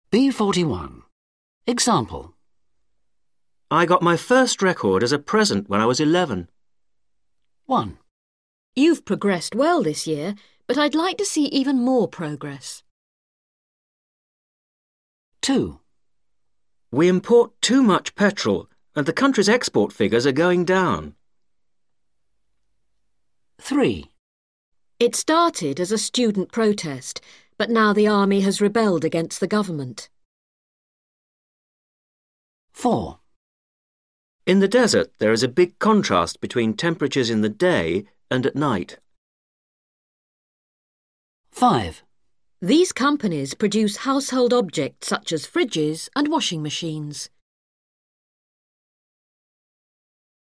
B41. Example. I got my first record as a present when I was 11. 1. You've progressed well this year, but I'd like to see even more progress. 2. We import too much petrol and the country's export figures are going down. 3. It started as a student protest, but now the army has rebelled against the government. 4. In the desert, there is a big contrast between temperatures in the day and at night. 5. These companies produce household objects such as fridges and washing machines.